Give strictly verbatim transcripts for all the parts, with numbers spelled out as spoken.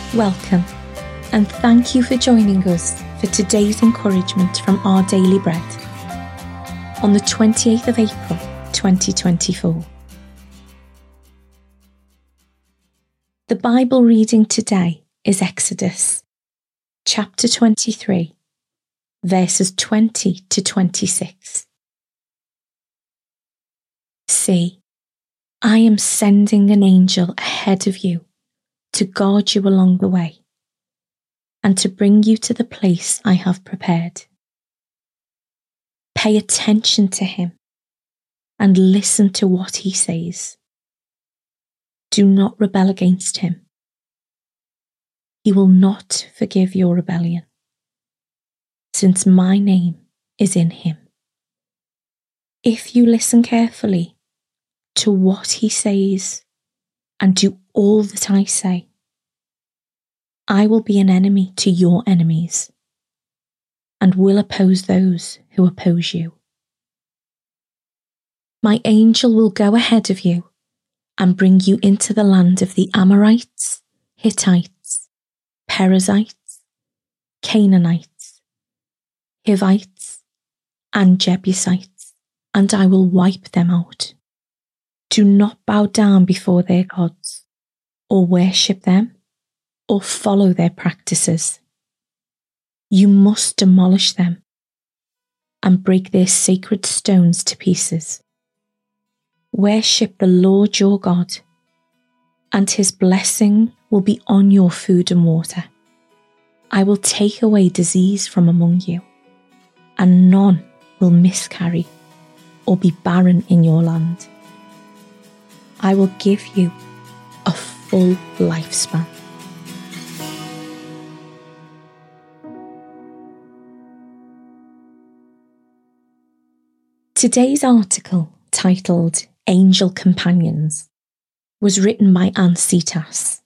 Welcome, and thank you for joining us for today's encouragement from Our Daily Bread on the twenty-eighth of April, twenty twenty-four. The Bible reading today is Exodus, chapter twenty-three, verses twenty to twenty-six. See, I am sending an angel ahead of you to guard you along the way and to bring you to the place I have prepared. Pay attention to him and listen to what he says. Do not rebel against him. He will not forgive your rebellion, since my name is in him. If you listen carefully to what he says and do all that I say, I will be an enemy to your enemies and will oppose those who oppose you. My angel will go ahead of you and bring you into the land of the Amorites, Hittites, Perizzites, Canaanites, Hivites, and Jebusites, and I will wipe them out. Do not bow down before their gods, or worship them, or follow their practices. You must demolish them and break their sacred stones to pieces. Worship the Lord your God, and his blessing will be on your food and water. I will take away disease from among you, and none will miscarry or be barren in your land. I will give you a full lifespan. Today's article, titled Angel Companions, was written by Anne Cetas.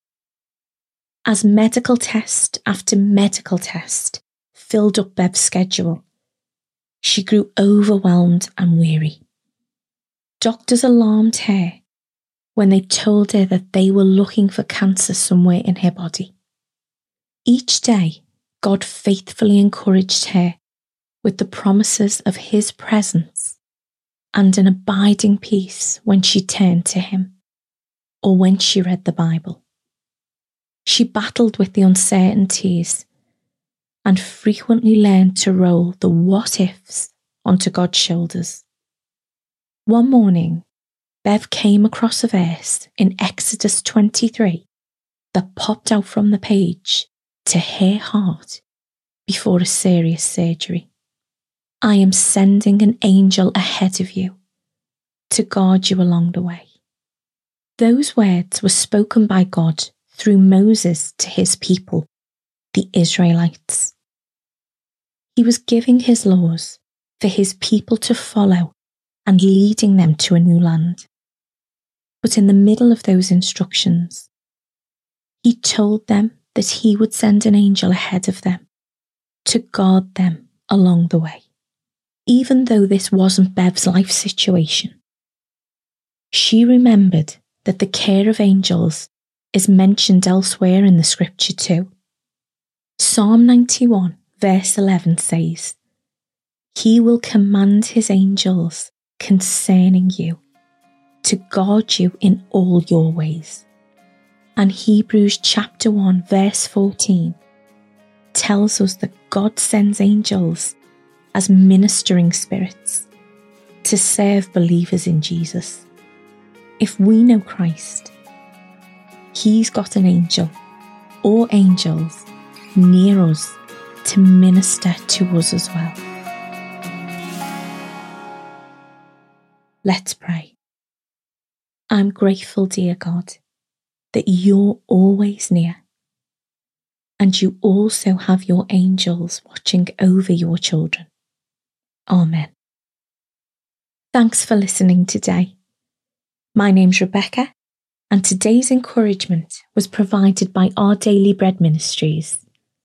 As medical test after medical test filled up Bev's schedule, she grew overwhelmed and weary. Doctors alarmed her when they told her that they were looking for cancer somewhere in her body. Each day, God faithfully encouraged her with the promises of his presence and an abiding peace when she turned to him or when she read the Bible. She battled with the uncertainties and frequently learned to roll the what-ifs onto God's shoulders. One morning, Bev came across a verse in Exodus twenty-three that popped out from the page to her heart before a serious surgery. I am sending an angel ahead of you to guard you along the way. Those words were spoken by God through Moses to his people, the Israelites. He was giving his laws for his people to follow and leading them to a new land. But in the middle of those instructions, he told them that he would send an angel ahead of them to guard them along the way. Even though this wasn't Bev's life situation, she remembered that the care of angels is mentioned elsewhere in the scripture too. Psalm ninety-one verse eleven says, "He will command his angels concerning you to guard you in all your ways." And Hebrews chapter one verse fourteen tells us that God sends angels as ministering spirits to serve believers in Jesus. If we know Christ, he's got an angel or angels near us to minister to us as well. Let's pray. I'm grateful, dear God, that you're always near, and you also have your angels watching over your children. Amen. Thanks for listening today. My name's Rebecca, and today's encouragement was provided by Our Daily Bread Ministries.